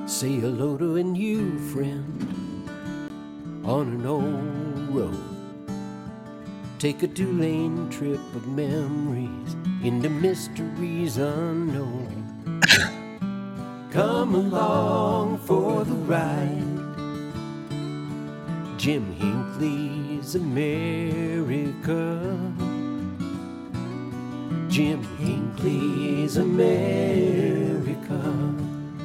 Say hello to a new friend on an old road. Take a two-lane trip of memories into mysteries unknown. Come along for the ride. Jim Hinckley's America. Jim Hinckley's America.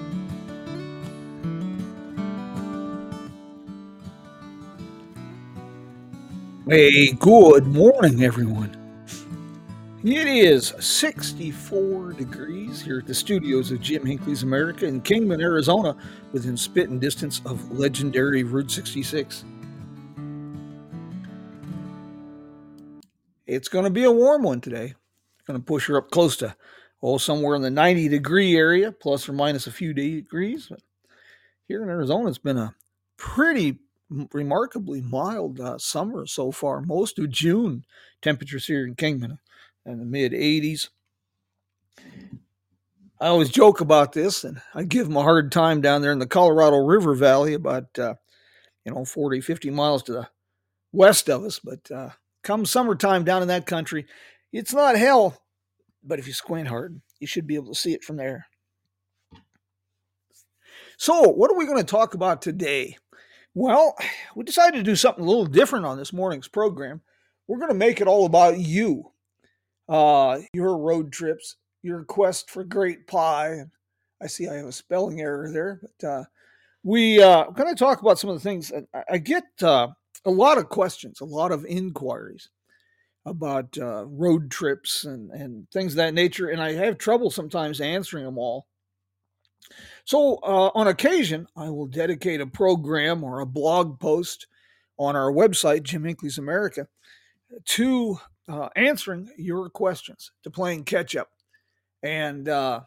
Hey, good morning, everyone. It is 64 degrees here at the studios of Jim Hinckley's America in Kingman, Arizona, within spitting distance of legendary Route 66. It's going to be a warm one today. Going to push her up close to, somewhere in the 90-degree area, plus or minus a few degrees. But here in Arizona, it's been a pretty remarkably mild summer so far. Most of June temperatures here in Kingman in the mid 80s. I always joke about this, and I give them a hard time down there in the Colorado River Valley, about 40, 50 miles to the west of us. But come summertime down in that country, it's not hell, but if you squint hard, you should be able to see it from there. So, what are we going to talk about today? Well, we decided to do something a little different on this morning's program. We're going to make it all about you, your road trips, your quest for great pie. I see I have a spelling error there, but we're going to talk about some of the things. I get a lot of questions, a lot of inquiries about road trips and things of that nature, and I have trouble sometimes answering them all. So, on occasion, I will dedicate a program or a blog post on our website, Jim Hinckley's America, to answering your questions, to playing catch up. And, that's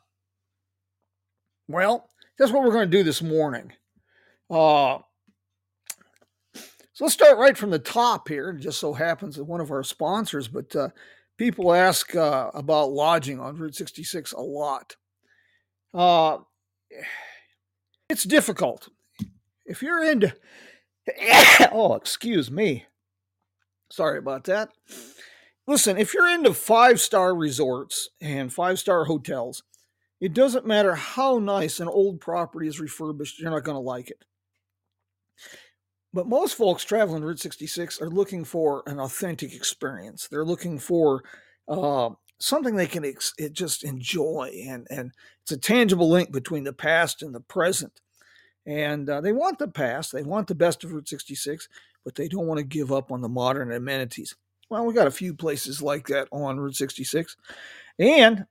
what we're going to do this morning. So let's start right from the top here. It just so happens that one of our sponsors, but people ask about lodging on Route 66 a lot. It's difficult. If you're into, excuse me. Sorry about that. Listen, if you're into 5-star resorts and 5-star hotels, it doesn't matter how nice an old property is refurbished, you're not going to like it. But most folks traveling Route 66 are looking for an authentic experience. They're looking for something they can just enjoy, and it's a tangible link between the past and the present. And they want the past, they want the best of Route 66, but they don't want to give up on the modern amenities. Well, we got a few places like that on Route 66. And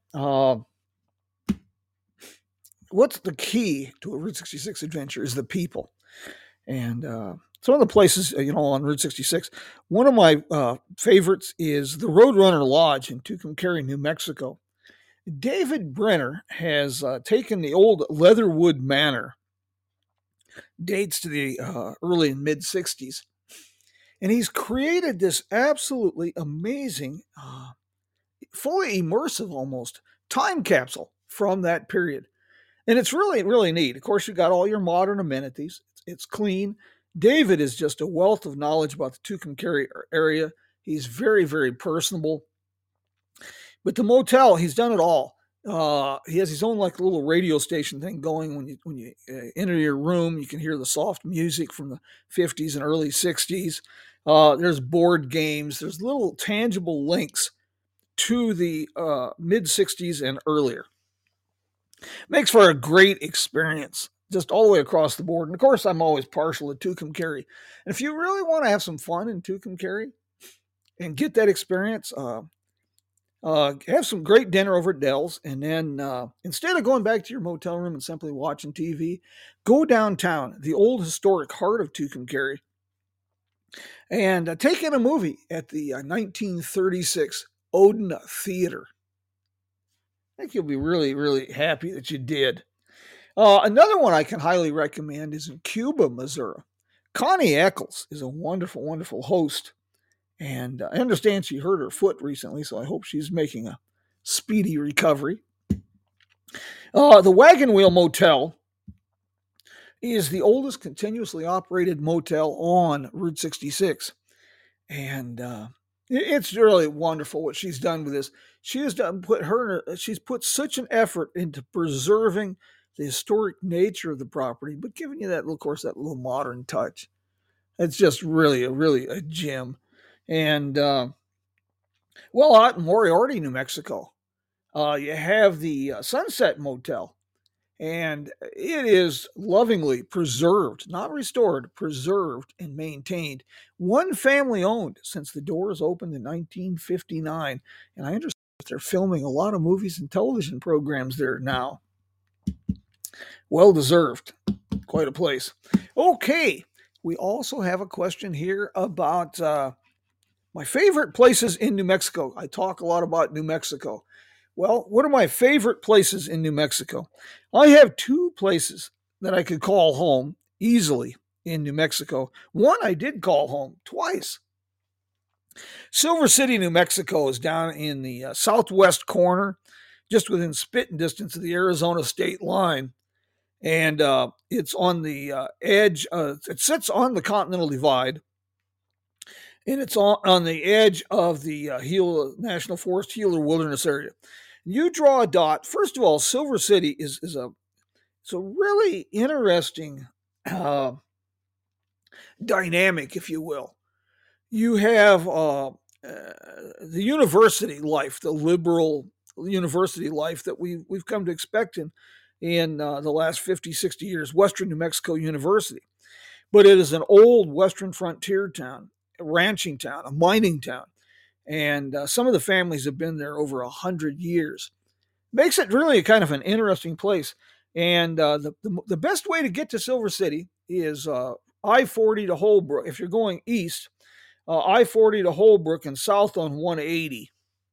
what's the key to a Route 66 adventure is the people. And some of the places, on Route 66, one of my favorites is the Roadrunner Lodge in Tucumcari, New Mexico. David Brenner has taken the old Leatherwood Manor, dates to the early and mid 60s, and he's created this absolutely amazing, fully immersive almost, time capsule from that period. And it's really, really neat. Of course, you've got all your modern amenities. It's clean. David is just a wealth of knowledge about the Tucumcari area. He's very, very personable. But the motel, he's done it all. He has his own little radio station thing going. When you enter your room, you can hear the soft music from the 50s and early 60s. There's board games. There's little tangible links to the mid 60s and earlier. Makes for a great experience, just all the way across the board. And of course, I'm always partial to Tucumcari. And if you really want to have some fun in Tucumcari and get that experience, have some great dinner over at Dell's, and then instead of going back to your motel room and simply watching TV, go downtown, the old historic heart of Tucumcari, and take in a movie at the 1936 Odin Theater. I think you'll be really, really happy that you did. Another one I can highly recommend is in Cuba, Missouri. Connie Eccles is a wonderful, wonderful host. And I understand she hurt her foot recently, so I hope she's making a speedy recovery. The Wagon Wheel Motel is the oldest continuously operated motel on Route 66. And it's really wonderful what she's done with this. She's put such an effort into preserving the historic nature of the property, but giving you that, of course, that little modern touch. It's just really a gem. And well, out in Moriarty, New Mexico, you have the Sunset Motel, and it is lovingly preserved, not restored, preserved and maintained. One family owned since the doors opened in 1959, and I understand they're filming a lot of movies and television programs there now. Well deserved. Quite a place. Okay, we also have a question here about my favorite places in New Mexico. I talk a lot about New Mexico. Well, what are my favorite places in New Mexico? I have two places that I could call home easily in New Mexico. One I did call home twice. Silver City, New Mexico is down in the southwest corner, just within spitting distance of the Arizona state line. And it's on the edge, it sits on the Continental Divide. And it's on the edge of the Gila National Forest, Gila Wilderness area. You draw a dot. First of all, Silver City is a really interesting dynamic, if you will. You have the university life, the liberal university life that we've come to expect in the last 50, 60 years, Western New Mexico University. But it is an old Western frontier town, a ranching town, a mining town. And some of the families have been there over 100 years. Makes it really a kind of an interesting place. And the best way to get to Silver City is I-40 to Holbrook. If you're going east, I-40 to Holbrook and south on 180.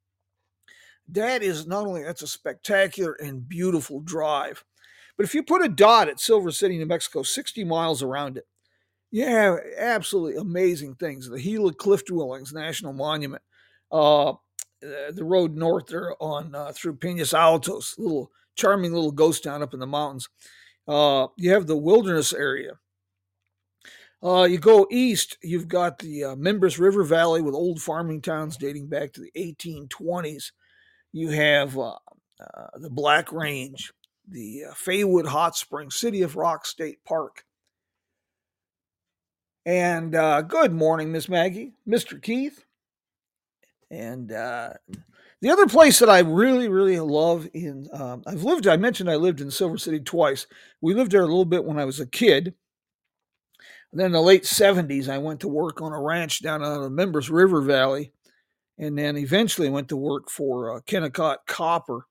That's a spectacular and beautiful drive. But if you put a dot at Silver City, New Mexico, 60 miles around it, you have absolutely amazing things. The Gila Cliff Dwellings National Monument, the road north there on through Peñas Altos, charming little ghost town up in the mountains. You have the wilderness area. You go east, you've got the Mimbres River Valley with old farming towns dating back to the 1820s. You have the Black Range, the Faywood Hot Springs, City of Rock State Park. And good morning, Miss Maggie, Mr. Keith. And the other place that I really love I mentioned I lived in Silver City twice. We lived there a little bit when I was a kid. Then in the late 70s, I went to work on a ranch down on the Mimbres River Valley. And then eventually went to work for Kennecott Copper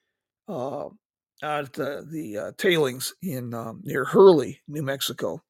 at the tailings in near Hurley, New Mexico.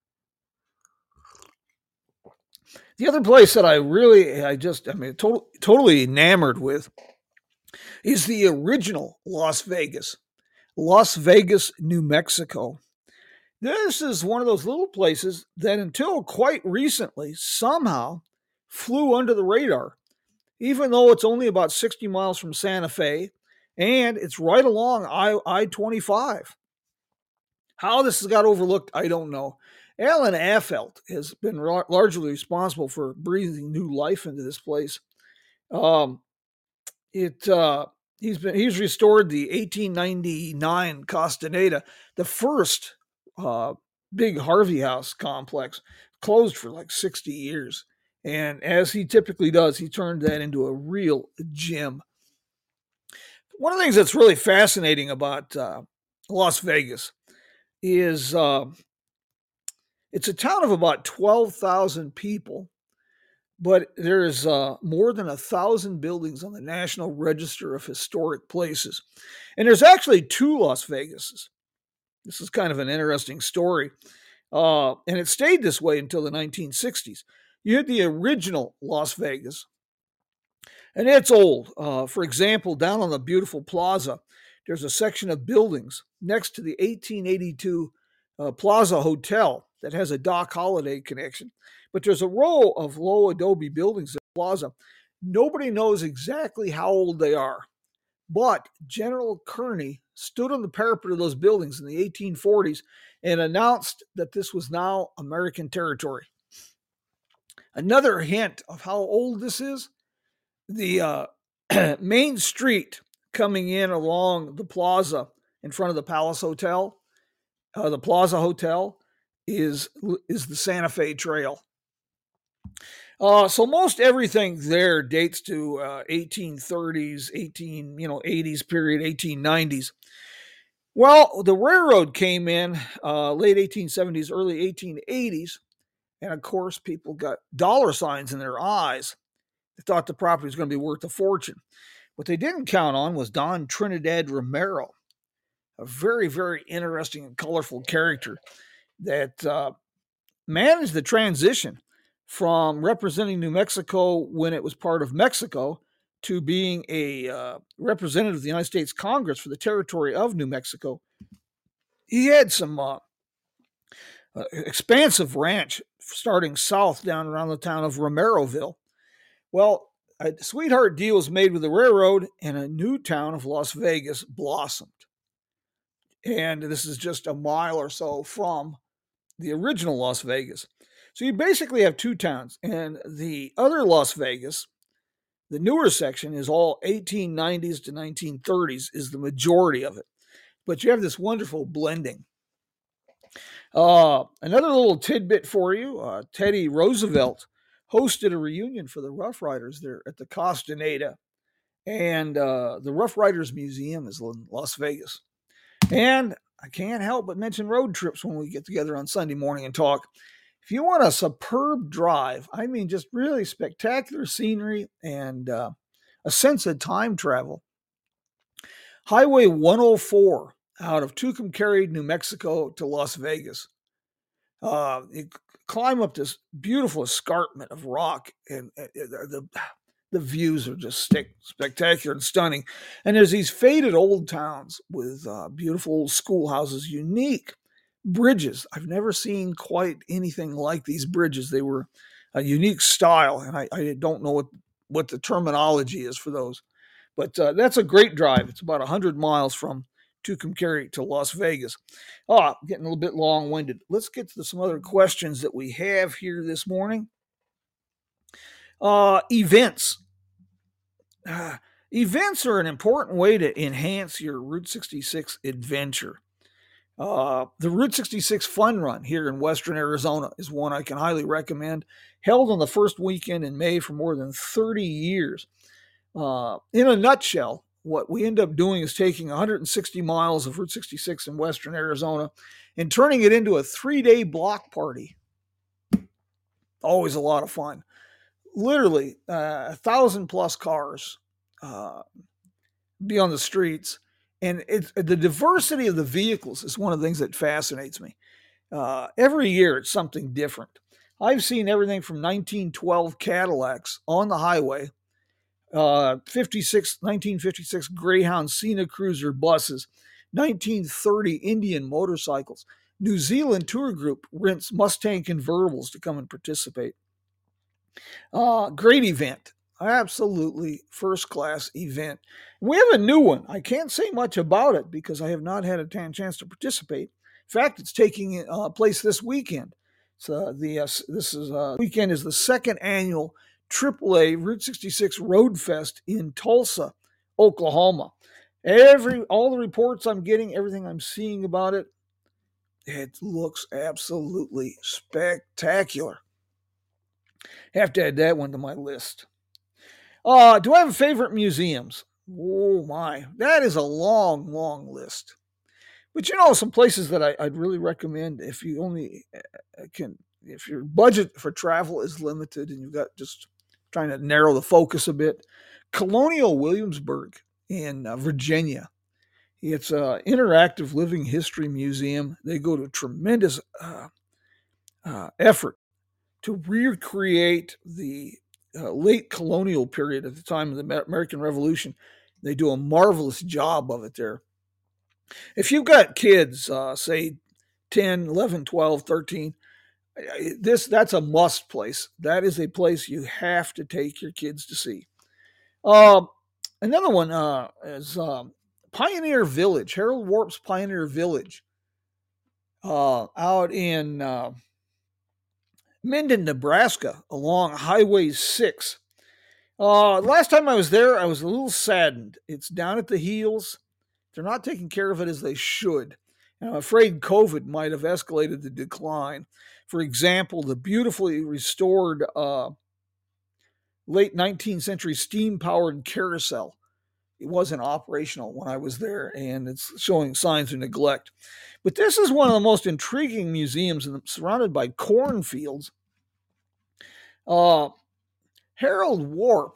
The other place that totally enamored with is the original Las Vegas, New Mexico. This is one of those little places that until quite recently somehow flew under the radar, even though it's only about 60 miles from Santa Fe and it's right along I-25. How this has got overlooked, I don't know. Alan Affeldt has been largely responsible for breathing new life into this place. He's restored the 1899 Castaneda, the first big Harvey House complex, closed for like 60 years. And as he typically does, he turned that into a real gem. One of the things that's really fascinating about Las Vegas is it's a town of about 12,000 people, but there's more than 1,000 buildings on the National Register of Historic Places. And there's actually two Las Vegases. This is kind of an interesting story. And it stayed this way until the 1960s. You had the original Las Vegas, and it's old. For example, down on the beautiful plaza, there's a section of buildings next to the 1882 Plaza Hotel that has a Doc Holliday connection. But there's a row of low adobe buildings at the plaza. Nobody knows exactly how old they are, but General Kearny stood on the parapet of those buildings in the 1840s and announced that this was now American territory. Another hint of how old this is, the main street coming in along the plaza in front of the Palace Hotel, the Plaza Hotel, is the Santa Fe Trail. So most everything there dates to 1830s, 80s period, 1890s. Well, the railroad came in late 1870s, early 1880s, and of course, people got dollar signs in their eyes. They thought the property was going to be worth a fortune. What they didn't count on was Don Trinidad Romero, a very, very interesting and colorful character that managed the transition from representing New Mexico when it was part of Mexico to being a representative of the United States Congress for the territory of New Mexico. He had some expansive ranch starting south down around the town of Romeroville. Well, a sweetheart deal was made with the railroad, and a new town of Las Vegas blossomed. And this is just a mile or so from the original Las Vegas. So you basically have two towns, and the other Las Vegas, the newer section, is all 1890s to 1930s, is the majority of it. But you have this wonderful blending. Another little tidbit for you, Teddy Roosevelt hosted a reunion for the Rough Riders there at the Castaneda, and the Rough Riders Museum is in Las Vegas. And I can't help but mention road trips when we get together on Sunday morning and talk. If you want a superb drive, I mean just really spectacular scenery and a sense of time travel, Highway 104 out of Tucumcari, New Mexico to Las Vegas. You climb up this beautiful escarpment of rock, and the views are just spectacular and stunning. And there's these faded old towns with beautiful old schoolhouses, unique bridges. I've never seen quite anything like these bridges. They were a unique style, and I don't know what the terminology is for those. But that's a great drive. It's about 100 miles from Tucumcari to Las Vegas. Getting a little bit long-winded. Let's get to some other questions that we have here this morning. Events. Events are an important way to enhance your Route 66 adventure. The Route 66 Fun Run here in Western Arizona is one I can highly recommend. Held on the first weekend in May for more than 30 years. In a nutshell, what we end up doing is taking 160 miles of Route 66 in Western Arizona and turning it into a 3-day block party. Always a lot of fun. Literally 1,000 plus cars be on the streets. And the diversity of the vehicles is one of the things that fascinates me. Every year it's something different. I've seen everything from 1912 Cadillacs on the highway, 1956 Greyhound Cena Cruiser buses, 1930 Indian motorcycles. New Zealand tour group rents Mustang convertibles to come and participate. Great event. Absolutely first-class event. We have a new one. I can't say much about it because I have not had a chance to participate. In fact, it's taking place this weekend. So this weekend is the second annual AAA Route 66 Road Fest in Tulsa, Oklahoma. All the reports I'm getting, everything I'm seeing about it, it looks absolutely spectacular. Have to add that one to my list. Do I have favorite museums? Oh my, that is a long, long list. But some places that I'd really recommend if you only if your budget for travel is limited and you've got just trying to narrow the focus a bit. Colonial Williamsburg in Virginia. It's an interactive living history museum. They go to tremendous effort to recreate the late colonial period at the time of the American Revolution. They do a marvelous job of it there. If you've got kids, say 10, 11, 12, 13, that's a must place. That is a place you have to take your kids to see. Another one is Pioneer Village, Harold Warp's Pioneer Village, out in Minden, Nebraska, along Highway 6. Last time I was there, I was a little saddened. It's down at the heels. They're not taking care of it as they should. And I'm afraid COVID might have escalated the decline. For example, the beautifully restored late 19th century steam-powered carousel. It wasn't operational when I was there, and it's showing signs of neglect. But this is one of the most intriguing museums, surrounded by cornfields. Harold Warp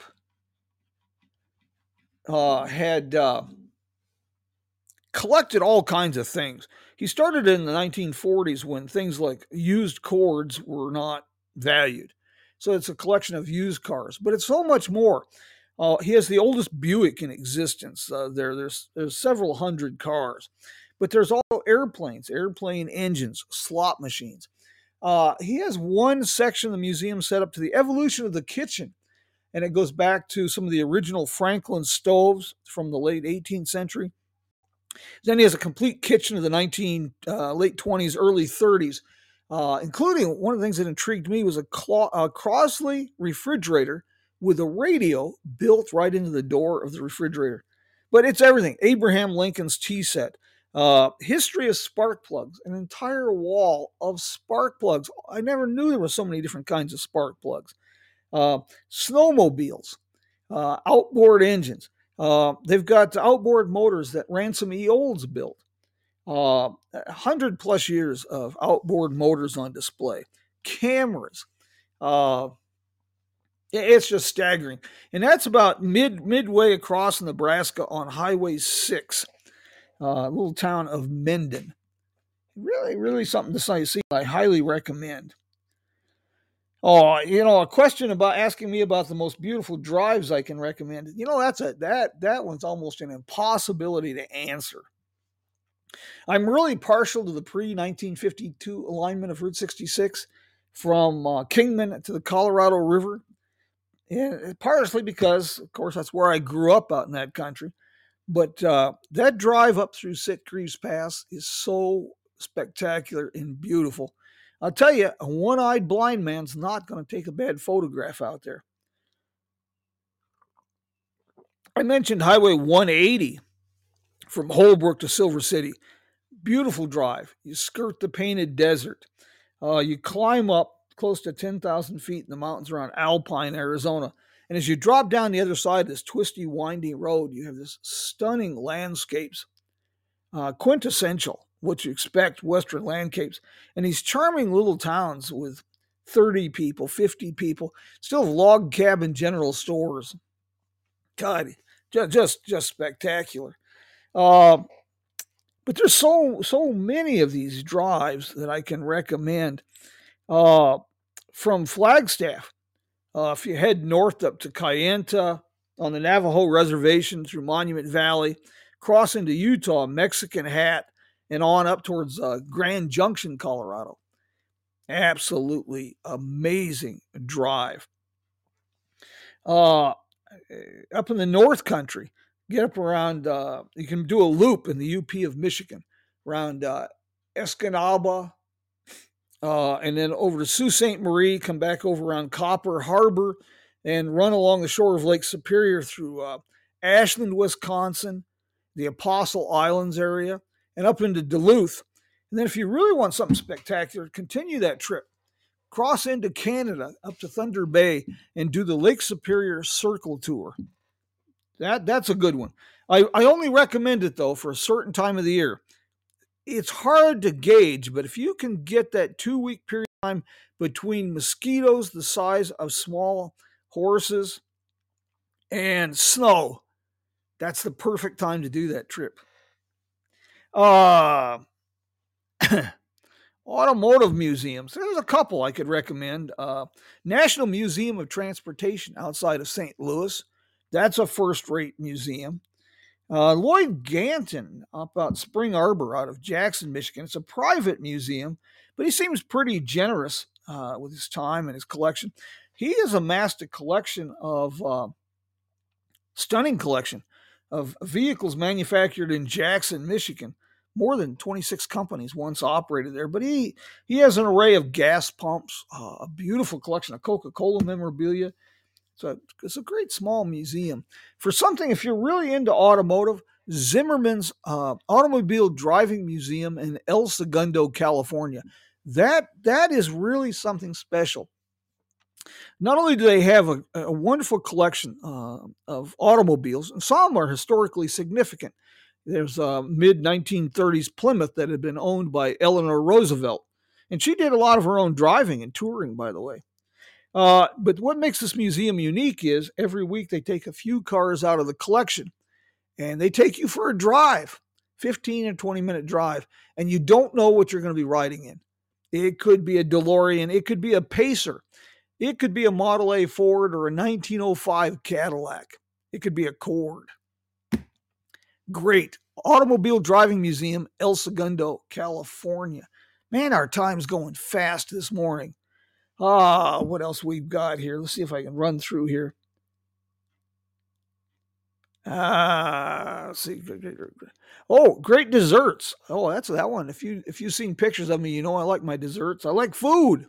had collected all kinds of things. He started in the 1940s when things like used cords were not valued. So it's a collection of used cars, but it's so much more. He has the oldest Buick in existence. There's several hundred cars, but there's also airplanes, airplane engines, slot machines. He has one section of the museum set up to the evolution of the kitchen, and it goes back to some of the original Franklin stoves from the late 18th century. Then he has a complete kitchen of the late 20s, early 30s, including one of the things that intrigued me was a Crosley refrigerator with a radio built right into the door of the refrigerator. But it's everything. Abraham Lincoln's tea set, history of spark plugs, an entire wall of spark plugs. I never knew there were so many different kinds of spark plugs. Snowmobiles, outboard engines. They've got outboard motors that Ransom E. Olds built. 100 plus years of outboard motors on display. Cameras. It's just staggering. And that's about midway across Nebraska on Highway 6, little town of Minden. Really, really something to see. I highly recommend. Oh, a question about asking me about the most beautiful drives I can recommend. That one's almost an impossibility to answer. I'm really partial to the pre-1952 alignment of Route 66 from Kingman to the Colorado River. And partially because, of course, that's where I grew up out in that country. But that drive up through Sitgreaves Pass is so spectacular and beautiful. I'll tell you, a one-eyed blind man's not going to take a bad photograph out there. I mentioned Highway 180 from Holbrook to Silver City. Beautiful drive. You skirt the painted desert. You climb up close to 10,000 feet in the mountains around Alpine, Arizona. And as you drop down the other side of this twisty, windy road, you have this stunning landscapes. Quintessential, what you expect, Western landscapes. And these charming little towns with 30 people, 50 people, still log cabin general stores. God, just spectacular. But there's so many of these drives that I can recommend. From Flagstaff, if you head north up to Kayenta on the Navajo Reservation through Monument Valley, cross into Utah, Mexican Hat, and on up towards Grand Junction, Colorado. Absolutely amazing drive. Up in the North Country, get up around, you can do a loop in the UP of Michigan around Escanaba, and then over to Sault Ste. Marie, come back over around Copper Harbor, and run along the shore of Lake Superior through Ashland, Wisconsin, the Apostle Islands area, and up into Duluth. And then if you really want something spectacular, continue that trip. Cross into Canada, up to Thunder Bay, and do the Lake Superior Circle Tour. That's a good one. I only recommend it, though, for a certain time of the year. It's hard to gauge, but if you can get that 2-week period of time between mosquitoes the size of small horses and snow, that's the perfect time to do that trip. Automotive museums. There's a couple I could recommend. National Museum of Transportation outside of St. Louis. That's a first-rate museum. Lloyd Ganton up at Spring Arbor out of Jackson, Michigan. It's a private museum, but he seems pretty generous with his time and his collection. He has amassed a collection of stunning collection of vehicles manufactured in Jackson, Michigan. More than 26 companies once operated there, but he has an array of gas pumps, a beautiful collection of Coca-Cola memorabilia. It's a great small museum. For something, if you're really into automotive, Zimmerman's Automobile Driving Museum in El Segundo, California. That is really something special. Not only do they have a wonderful collection of automobiles, and some are historically significant. There's a mid-1930s Plymouth that had been owned by Eleanor Roosevelt, and she did a lot of her own driving and touring, by the way. But what makes this museum unique is every week they take a few cars out of the collection, and they take you for a drive, 15 and 20-minute drive, and you don't know what you're going to be riding in. It could be a DeLorean, it could be a Pacer, it could be a Model A Ford or a 1905 Cadillac. It could be a Cord. Great. Automobile Driving Museum, El Segundo, California. Man, our time's going fast this morning. What else we've got here? Let's see if I can run through here. Let's see. Oh, great desserts. Oh, that's that one. If you've seen pictures of me, you know I like my desserts. I like food.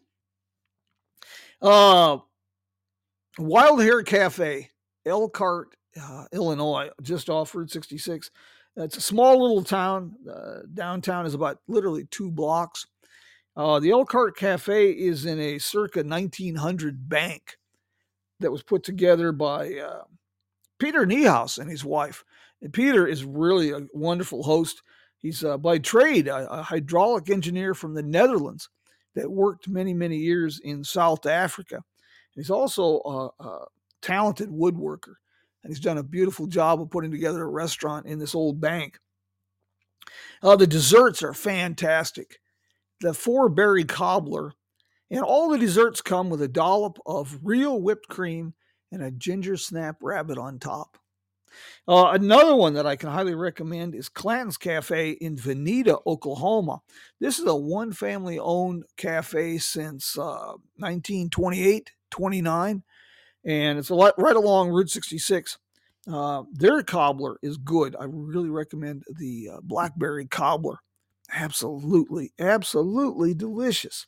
Wild Hair Cafe, Elkhart, Illinois, just off Route 66. It's a small little town. Downtown is about literally 2 blocks. The Elkhart Cafe is in a circa 1900 bank that was put together by Peter Niehaus and his wife. And Peter is really a wonderful host. He's by trade a hydraulic engineer from the Netherlands that worked many, many years in South Africa. He's also a talented woodworker, and he's done a beautiful job of putting together a restaurant in this old bank. The desserts are fantastic. The 4-berry cobbler, and all the desserts come with a dollop of real whipped cream and a ginger snap rabbit on top. Another one that I can highly recommend is Clanton's Cafe in Veneta, Oklahoma. This is a one-family owned cafe since 1928, 29, and it's right along Route 66. Their cobbler is good. I really recommend the blackberry cobbler. Absolutely delicious.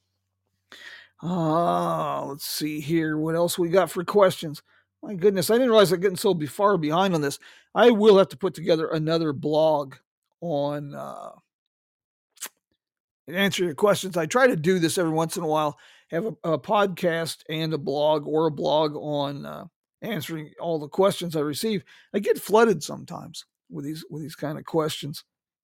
Let's see here. What else we got for questions? My goodness, I didn't realize I'm getting so far behind on this. I will have to put together another blog on answer your questions. I try to do this every once in a while, have a podcast and a blog, or a blog on answering all the questions I receive. I get flooded sometimes with these kind of questions.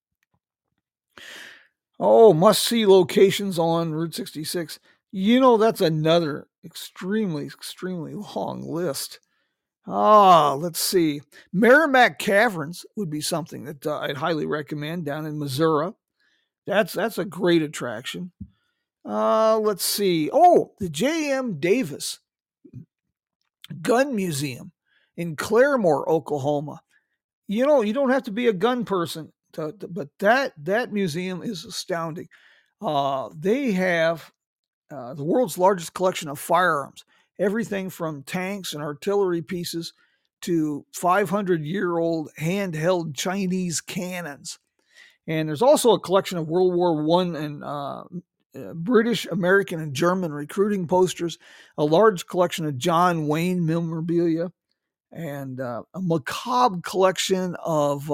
Oh, must-see locations on Route 66. You know, that's another extremely long list. Let's see. Merrimack Caverns would be something that I'd highly recommend down in Missouri. That's a great attraction. Let's see. Oh, the J.M. Davis Gun Museum in Claremore, Oklahoma. You know, you don't have to be a gun person, but that museum is astounding. They have the world's largest collection of firearms, everything from tanks and artillery pieces to 500-year-old handheld Chinese cannons. And there's also a collection of World War I and British, American, and German recruiting posters, a large collection of John Wayne memorabilia, and a macabre collection of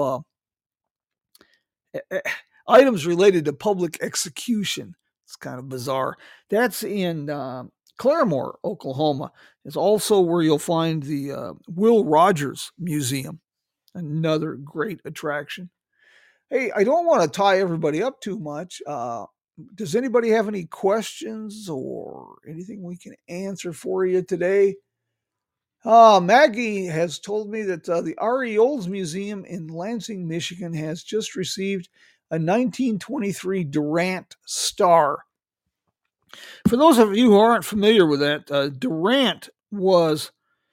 items related to public execution. It's kind of bizarre. That's in Claremore, Oklahoma. It's also where you'll find the Will Rogers Museum, another great attraction. Hey, I don't want to tie everybody up too much. Does anybody have any questions or anything we can answer for you today? Maggie has told me that the R.E. Olds Museum in Lansing, Michigan has just received a 1923 Durant Star. For those of you who aren't familiar with that, Durant was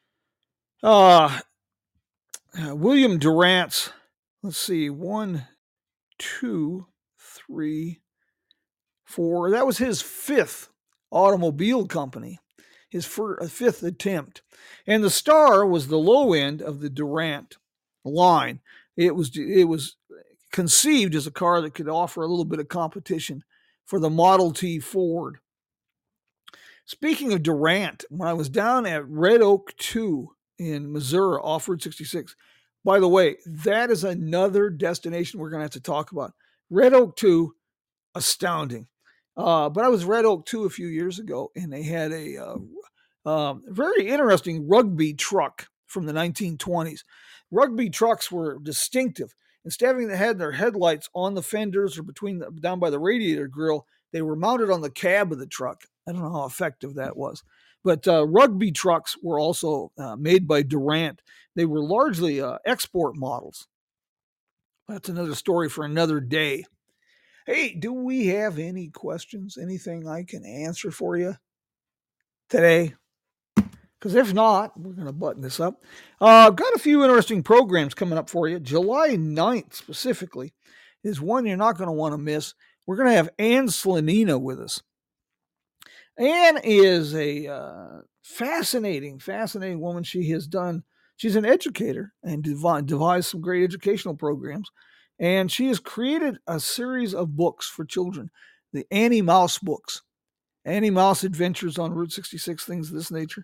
William Durant's, let's see, 1, 2, 3, 4. That was his 5th automobile company, his 5th attempt. And the Star was the low end of the Durant line. It was conceived as a car that could offer a little bit of competition for the Model T Ford. Speaking of Durant, when I was down at Red Oak 2 in Missouri off Route 66, by the way, that is another destination we're going to have to talk about. Red Oak 2, astounding. But I was Red Oak 2 a few years ago, and they had a very interesting rugby truck from the 1920s. Rugby trucks were distinctive. Instead of having their headlights on the fenders or down by the radiator grill, they were mounted on the cab of the truck. I don't know how effective that was. But rugby trucks were also made by Durant. They were largely export models. That's another story for another day. Hey, do we have any questions? Anything I can answer for you today? Because if not, we're going to button this up. I've got a few interesting programs coming up for you. July 9th specifically is one you're not going to want to miss. We're going to have Ann Slanina with us. Ann is a fascinating woman. She's an educator and devised some great educational programs. And she has created a series of books for children, the Annie Mouse books, Annie Mouse Adventures on Route 66, things of this nature.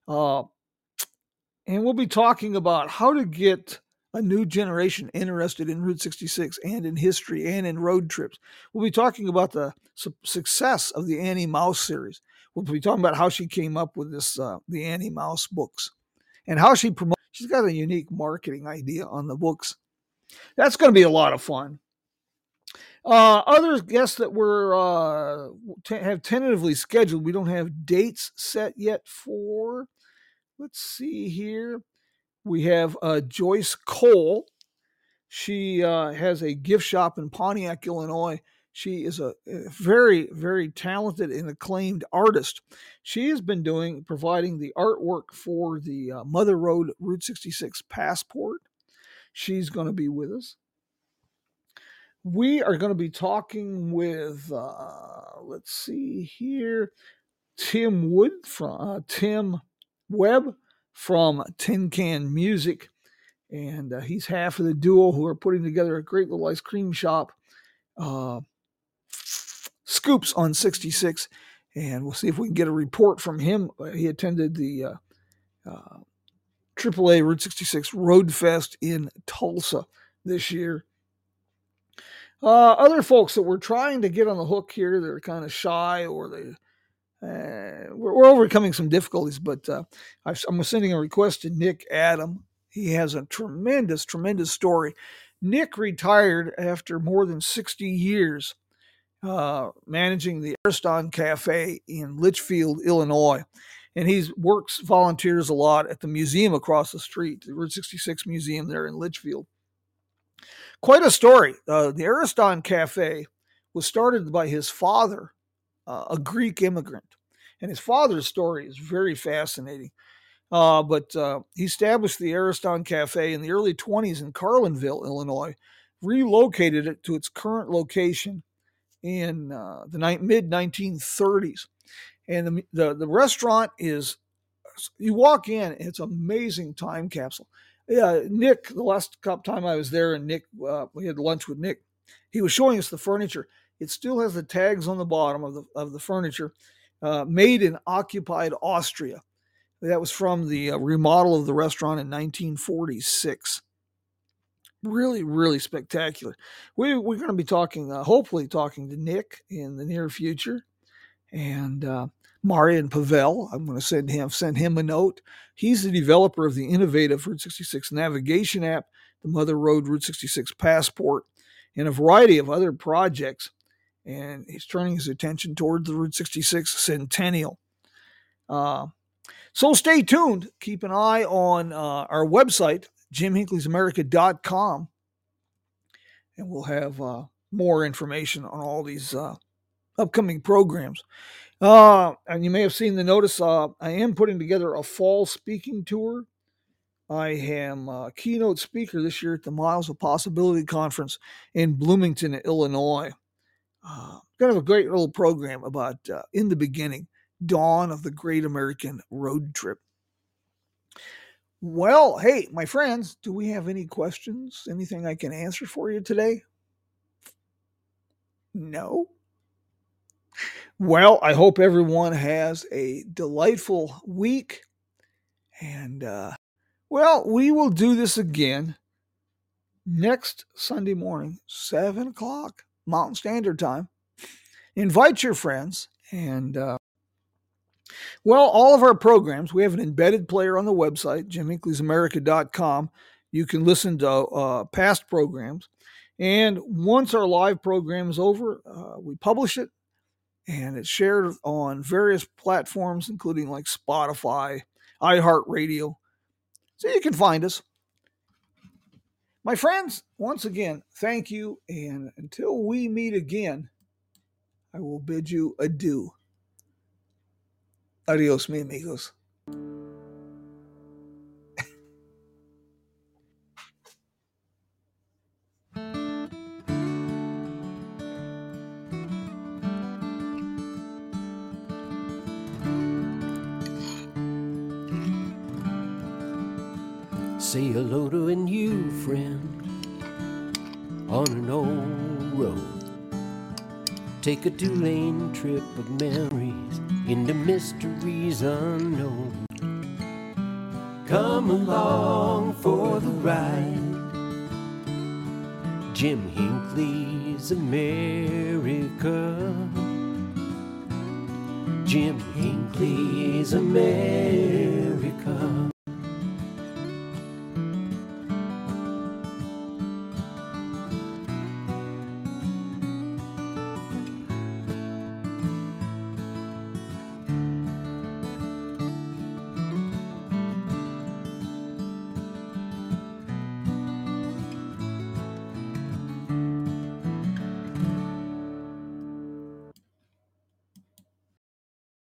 And we'll be talking about how to get a new generation interested in Route 66 and in history and in road trips. We'll be talking about the success of the Annie Mouse series. We'll be talking about how she came up with the Annie Mouse books and how she promotes. She's got a unique marketing idea on the books. That's going to be a lot of fun. Other guests that have tentatively scheduled, we don't have dates set yet for. Let's see here. We have Joyce Cole. She has a gift shop in Pontiac, Illinois. She is a very, very talented and acclaimed artist. She has been providing the artwork for the Mother Road Route 66 passport. She's going to be with us. We are going to be talking with, let's see here, Tim Webb from Tin Can Music. And he's half of the duo who are putting together a great little ice cream shop, Scoops on 66. And we'll see if we can get a report from him. He attended the AAA Route 66 Road Fest in Tulsa this year. Other folks that we're trying to get on the hook here, they're kind of shy or we're overcoming some difficulties, but I'm sending a request to Nick Adam. He has a tremendous, tremendous story. Nick retired after more than 60 years managing the Ariston Cafe in Litchfield, Illinois. And he volunteers a lot at the museum across the street, the Route 66 Museum there in Litchfield. Quite a story. The Ariston Cafe was started by his father, a Greek immigrant. And his father's story is very fascinating. But he established the Ariston Cafe in the early 20s in Carlinville, Illinois, relocated it to its current location in the mid-1930s. And the restaurant is, you walk in, it's an amazing time capsule. Nick, the last time I was there, and Nick, we had lunch with Nick, he was showing us the furniture. It still has the tags on the bottom of the furniture, made in occupied Austria. That was from the remodel of the restaurant in 1946. Really, really spectacular. We're going to be hopefully talking to Nick in the near future. And Marian Pavel, I'm going to send him a note. He's the developer of the innovative Route 66 navigation app, the Mother Road Route 66 passport, and a variety of other projects. And he's turning his attention toward the Route 66 Centennial. So stay tuned. Keep an eye on our website, JimHinkley'sAmerica.com, and we'll have more information on all these upcoming programs. And you may have seen the notice, I am putting together a fall speaking tour. I am a keynote speaker this year at the Miles of Possibility Conference in Bloomington, Illinois. Kind of a great little program about in the beginning, dawn of the great American road trip. Well, hey, my friends, do we have any questions? Anything I can answer for you today? No? Well, I hope everyone has a delightful week. And, well, we will do this again next Sunday morning, 7 o'clock Mountain Standard Time. Invite your friends. And, well, all of our programs, we have an embedded player on the website, JimHinckley'sAmerica.com. You can listen to past programs. And once our live program is over, we publish it, and it's shared on various platforms, including like Spotify, iHeartRadio. So you can find us. My friends, once again, thank you. And until we meet again, I will bid you adieu. Adios, mi amigos. Say hello to a new friend on an old road. Take a 2-lane trip of memories into mysteries unknown. Come along for the ride. Jim Hinckley's America. Jim Hinckley's America.